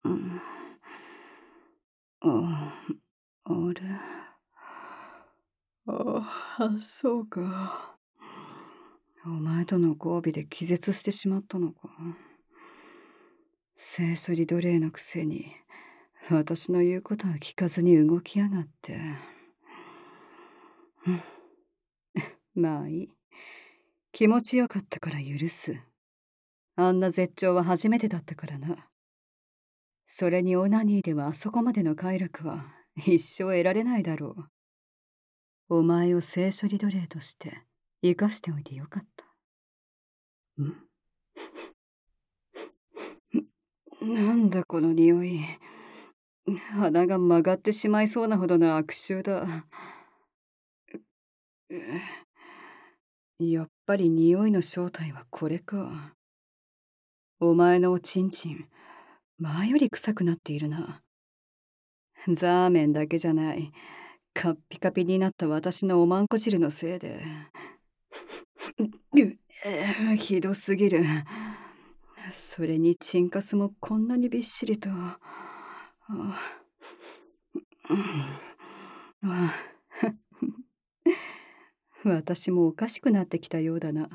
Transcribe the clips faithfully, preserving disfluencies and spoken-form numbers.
うん。ああ、あれ。ああ、そうか。お前との交尾で気絶してしまったのか。聖書リ奴隷のくせに、私の言うことは聞かずに動きやがって。うん、まあいい。気持ちよかったから許す。あんな絶頂は初めてだったからな。それにオナニーではあそこまでの快楽は一生得られないだろう。お前を聖書リ奴隷として生かしておいてよかった。うん。なんだこの匂い。鼻が曲がってしまいそうなほどの悪臭だ。やっぱり匂いの正体はこれか。お前のおちんちん、前より臭くなっているな。ザーメンだけじゃない。カッピカピになった私のおまんこ汁のせいで。うえひどすぎる。それにチンカスもこんなにびっしりと。あうんあ私もおかしくなってきたようだな。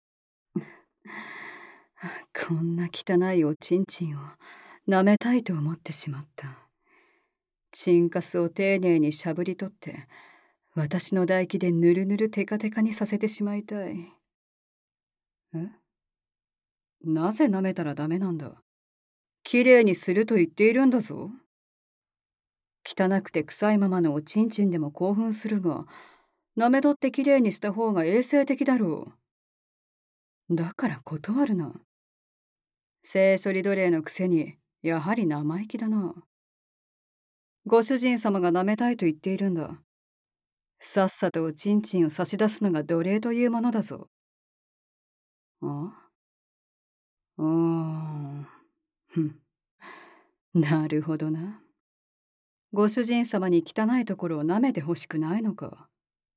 こんな汚いおちんちんを舐めたいと思ってしまった。チンカスを丁寧にしゃぶり取って、私の唾液でぬるぬるテカテカにさせてしまいたい。えなぜ舐めたらダメなんだ。きれいにすると言っているんだぞ。汚くて臭いままのおちんちんでも興奮するが、舐め取ってきれいにした方が衛生的だろう。だから断るな。聖書リ奴隷のくせに、やはり生意気だな。ご主人様が舐めたいと言っているんだ。さっさとおちんちんを差し出すのが奴隷というものだぞ。ああーふん。なるほどな。ご主人様に汚いところを舐めてほしくないのか。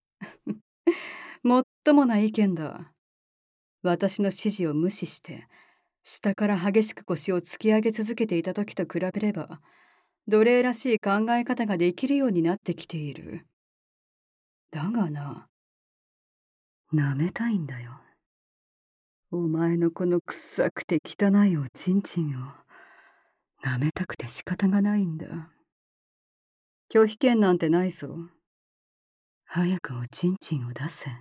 もっともな意見だ。私の指示を無視して、下から激しく腰を突き上げ続けていた時と比べれば、奴隷らしい考え方ができるようになってきている。だがな、舐めたいんだよ。お前のこの臭くて汚いおちんちんを舐めたくて仕方がないんだ。拒否権なんてないぞ。早くおちんちんを出せ。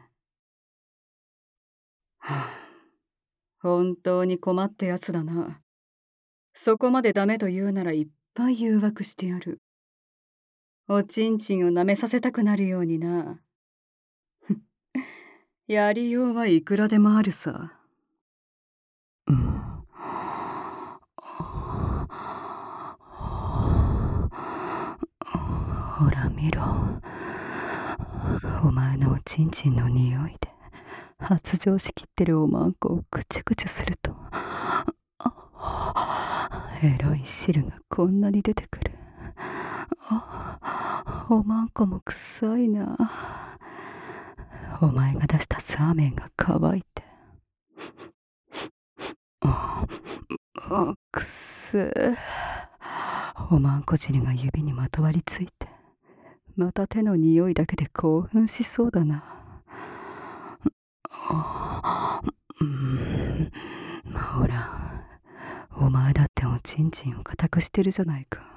はあ、本当に困ったやつだな。そこまでダメと言うならいっぱい誘惑してやる。おちんちんを舐めさせたくなるようにな。やりようはいくらでもあるさ。うん。ほら見ろ。お前のおちんちんの匂いで発情しきってるおまんこをくちゅくちゅするとエロい汁がこんなに出てくる。あ、おまんこも臭いな。お前が出したザーメンが乾いて。あ、あくせえ。おまんこ汁が指にまとわりついて、また手の匂いだけで興奮しそうだな。あ、うん、ほら、お前だっておちんちんを固くしてるじゃないか。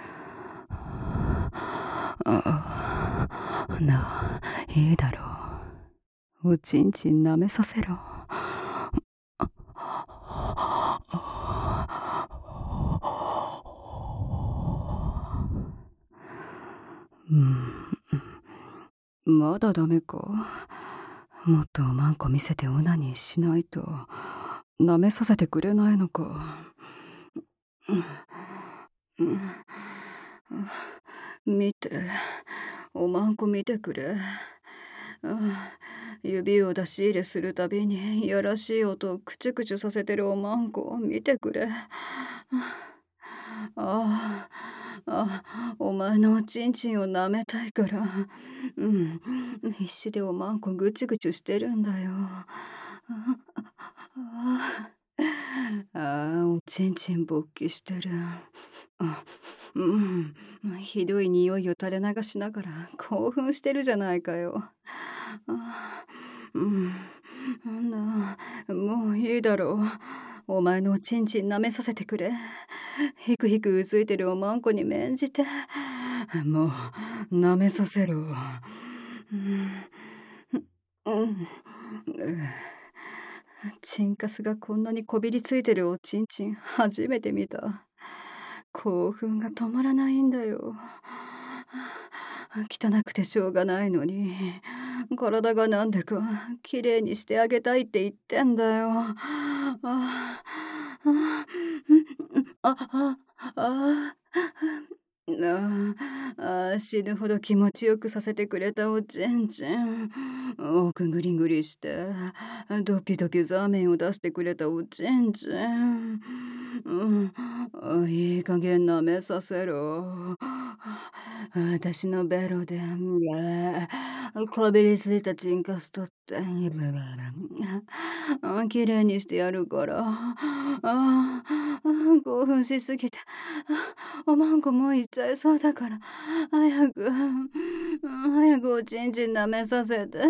あ、なあ、いいだろう。おちんちん舐めさせろ。うん、まだダメか。もっとおまんこ見せてオナニーしないと舐めさせてくれないのか。うん、見て、おまんこ見てくれ。指を出し入れするたびにいやらしい音をクチュクチュさせてるおまんこを見てくれ。ああ、お前のおちんちんを舐めたいから、うん、必死でおまんこぐちゅぐちゅしてるんだよ。あああ、おちんちん勃起してる。あ、うん。ひどい匂いを垂れ流しながら興奮してるじゃないかよ。あ、うん。なんだ、もういいだろう。お前のおちんちん舐めさせてくれ。ひくひくうずいてるおまんこに免じて。もう、舐めさせろ。うん。うん。チンカスがこんなにこびりついてるおちんちん初めて見た。興奮が止まらないんだよ。汚くてしょうがないのに、体がなんでかきれいにしてあげたいって言ってんだよ。ああ、あ、あ、あ、あ、ああ、死ぬほど気持ちよくさせてくれたおちんちん。奥ぐりぐりして、ドピドピザーメンを出してくれたおちんちん。うん、いい加減舐めさせろ。私のベロで、こびりついたチンカス取って、きれいにしてやるから。ああ、興奮しすぎて、おまんこもう行っちゃいそうだから、早く、早くおちんちん舐めさせて。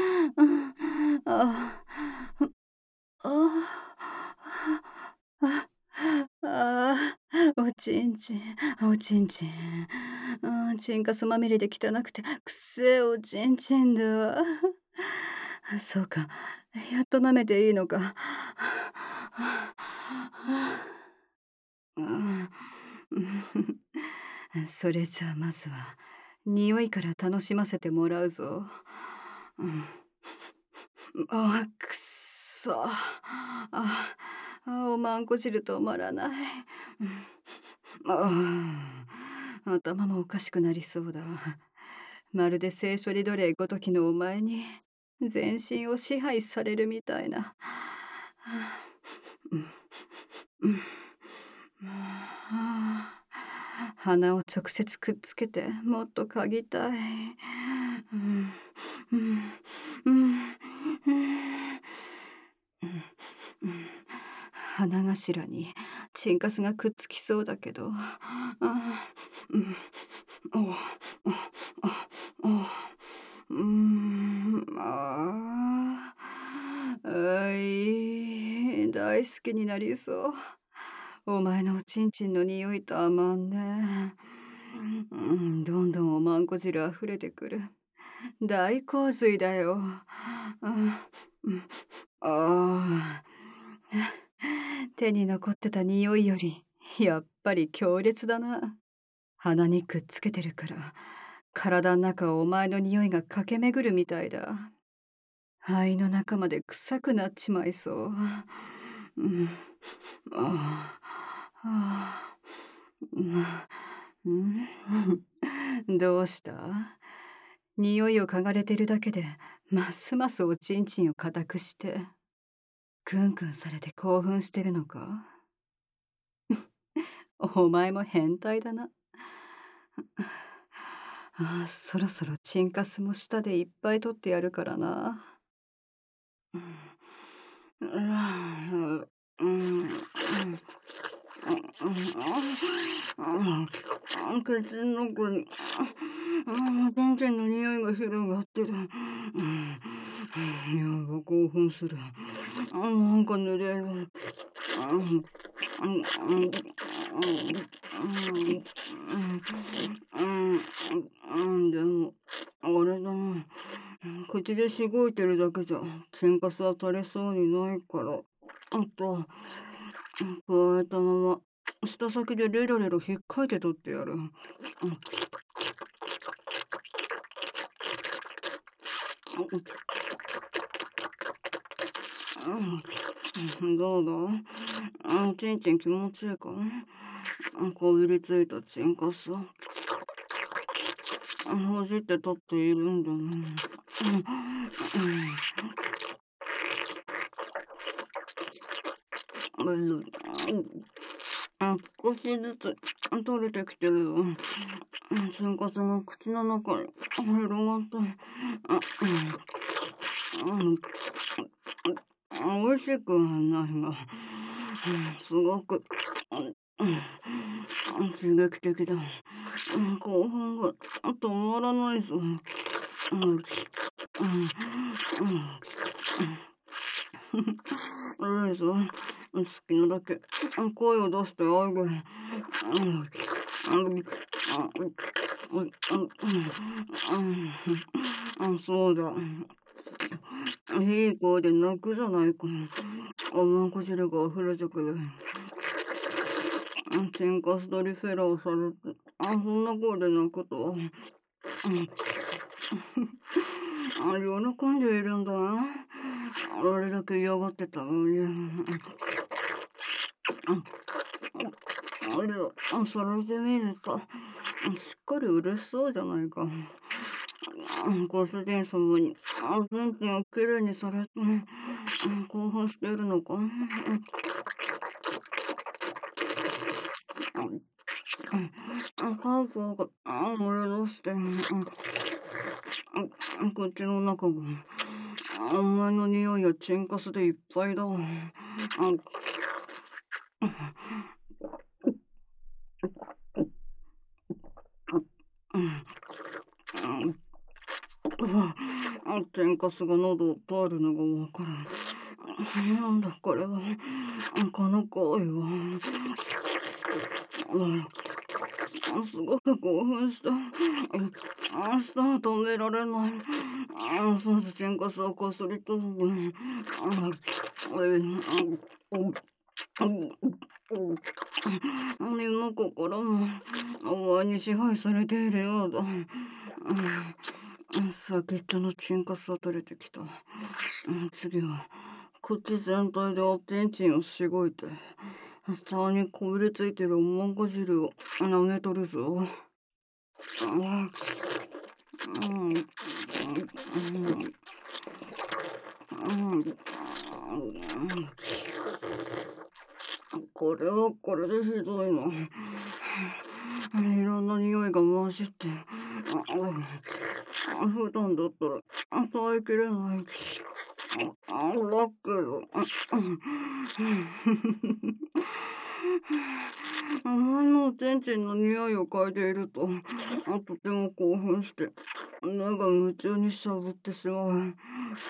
ああ、あ、ああ、おちんちん、おちんちん。ああ、チンカスまみれで汚くて、くせえおちんちんだ。そうか、やっと舐めていいのか。うん。それじゃあまずは、匂いから楽しませてもらうぞ。うん。あ、くっそ。あ、あ、おまんこ汁止まらない。うん。ああ、頭もおかしくなりそうだ。まるで聖書リ奴隷ごときのお前に、全身を支配されるみたいな。うん。うん。ああ、鼻を直接くっつけてもっと嗅ぎたい。うん、うん、うん、うん、うん。鼻頭にチンカスがくっつきそうだけど、ああ、うん、おあ、あ、あ、うーん、ああ、あい、大好きになりそう。お前のおちんちんの匂いたまんね。うん、どんどんおまんこ汁溢れてくる。大洪水だよ。あ、うん、ああ。手に残ってた匂いより、やっぱり強烈だな。鼻にくっつけてるから、体の中をお前の匂いが駆け巡るみたいだ。肺の中まで臭くなっちまいそう。うん。ああ、ああ、うん、どうした？匂いを嗅がれてるだけで、ますますおちんちんを固くして、クンクンされて興奮してるのか？お前も変態だな。ああ、そろそろチンカスも舌でいっぱい取ってやるからな。うん。うん、うん、うん、うん、口の中に、ああ、全然の匂いが広がってる。うん、やば、興奮する。あ、なんか濡れる。うん、うん、うん、うん、うん、うん、でも、あれだな。口でしごいてるだけじゃ、天かすは垂れそうにないから。あと、加えたまま、舌先でレロレロ引っかいて取ってやる。うん、うん、どうだ？あ、ちんちん気持ちいいか？こびりついたチンカス。ほじって取っているんだね。うん、うん、あ、少しずつ取れてきてるよ。チンカスが口の中に広がって、うん、うん、美味しくはないが、 すごく、うん、刺激的だ。うん、興奮が止まらないぞ。うん、うん、うん、うん。いいぞ。好きなだけ声を出してあげる。うん、うん、うん、うん、うん、そうだ。いい声で泣くじゃないか。おまんこ汁が溢れてくる。チンカスとリフェラをされて、あ、そんな声で泣くとは。うん、あ、喜んでいるんだな。あれだけ嫌がってたのに。あれをされてみると、しっかり嬉しそうじゃないか。ご主人様に、あ、全身をきれいにされて、興奮しているのか。カウパーが漏れ出して、口の中が、お前の匂いやチンカスでいっぱいだ。天かすが喉を通るのがわからん。なんだこれは。この声は。すごく興奮した。明日は止められない。そうす天かすをこすりとる。身も心もお前に支配されているようだ。先っちょのチンカスが取れてきた。次は口全体でおちんちんをしごいて、下にこびりついてるおまんこ汁を舐めとるぞ。これはこれでひどいな。いろんな匂いが混じって、普段だったら耐えきれない。あ、だけど、お前のおちんちんの匂いを嗅いでいると、とても興奮して、目が夢中にしゃぶってしまう。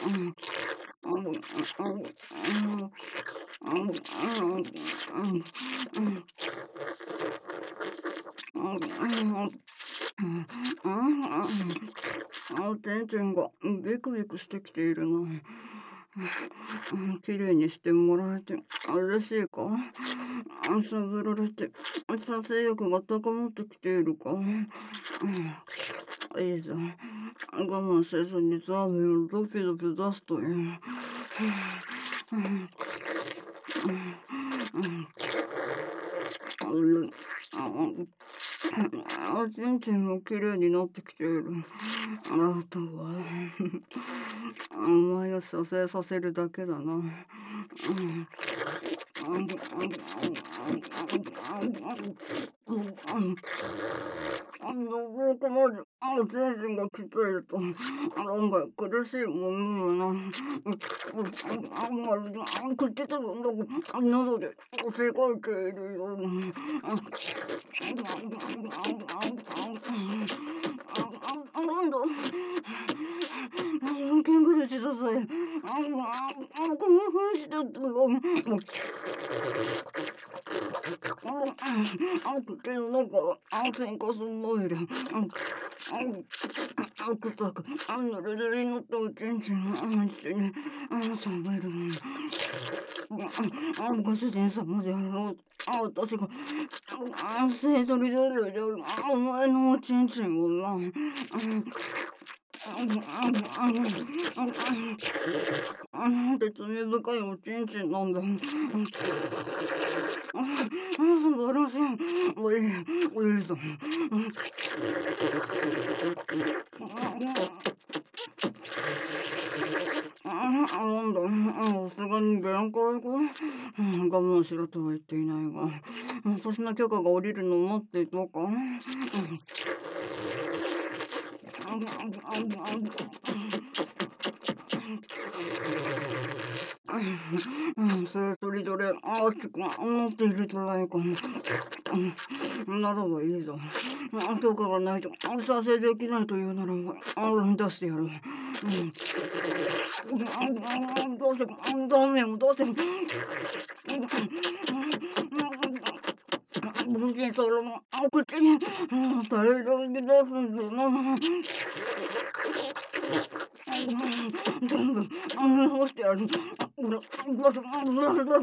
おちんちんがビクビクしてきているな。きれいにしてもらえて嬉しいか。しゃべられて撮影欲が高まってきているか。いいぞ。我慢せずにザーメンをドキドキ出すという。おちんちんもきれいになってきている。あとはお前を射精させるだけだな。僕までおちんちんが来ていると案外苦しいものよな。まるで口と喉で世界ているような。なんだキングルチだぜ。あ、このふしてたら、あ、口の中は、あ、天かすのいる。あ、くたく、あ、ぬるぬるになったおちんちんが、あ、一緒に、あ、しゃべる。あ、ご主人様であろう。あ、私が、あ、せいとりであるである。あ、お前のおちんちんをな。なんて罪深いおちんちんなんだ。素晴らしい。おい、おいさん。なんだ、さすがに限界か。我慢しろとは言っていないが、私の許可が下りるのを待っていたか。 うん、それとりどれ大きく思っているとないか。うん、ならばいいぞ。許可がないと撮影できないというならば、出してやる。うん、どうせ、ダメよ、どうせ。無人島の口に大量に出すんだな。全部干してやる。俺、だって、だって、だって、だって、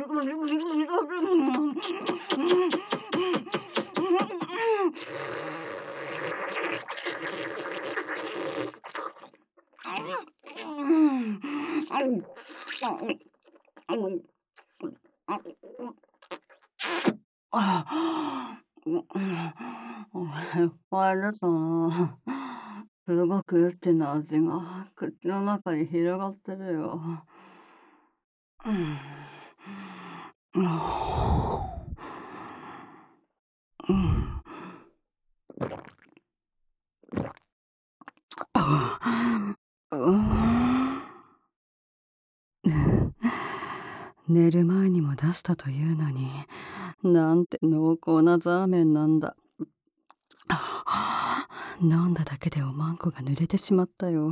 ああれだな。すごくエッチな味が口の中に広がってるよ。うん。うん。 寝る前にも出したというのに、なんて濃厚なザーメンなんだ。飲んだだけでおまんこが濡れてしまったよ。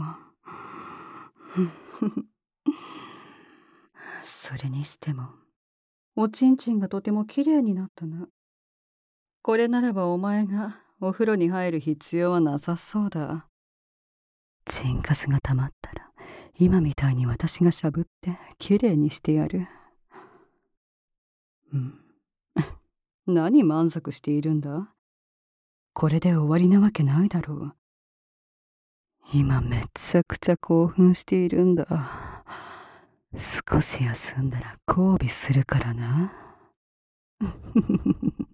それにしても、おちんちんがとてもきれいになったな。これならばお前がお風呂に入る必要はなさそうだ。チンカスがたまったら、今みたいに私がしゃぶってきれいにしてやる。うん。何満足しているんだ？これで終わりなわけないだろう。今めちゃくちゃ興奮しているんだ。少し休んだら交尾するからな。